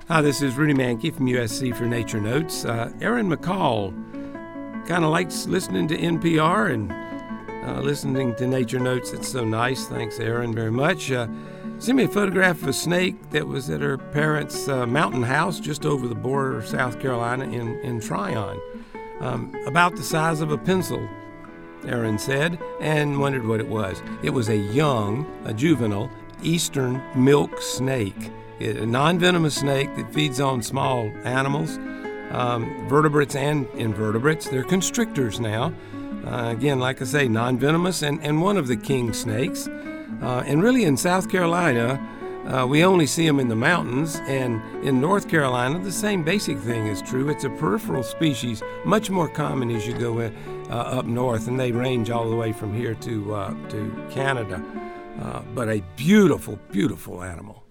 Hi, this is Rudy Mankey from USC for Nature Notes. Erin McCall kind of likes listening to NPR and listening to Nature Notes. It's so nice. Thanks, Erin, very much. Sent me a photograph of a snake that was at her parents' mountain house just over the border of South Carolina in Tryon. About the size of a pencil, Erin said, and wondered what it was. It was a juvenile, eastern milk snake. A non-venomous snake that feeds on small animals, vertebrates and invertebrates. They're constrictors now. Again, like I say, non-venomous and one of the king snakes. And really in South Carolina, we only see them in the mountains, and in North Carolina, the same basic thing is true. It's a peripheral species, much more common as you go up north, and they range all the way from here to Canada. But a beautiful, beautiful animal.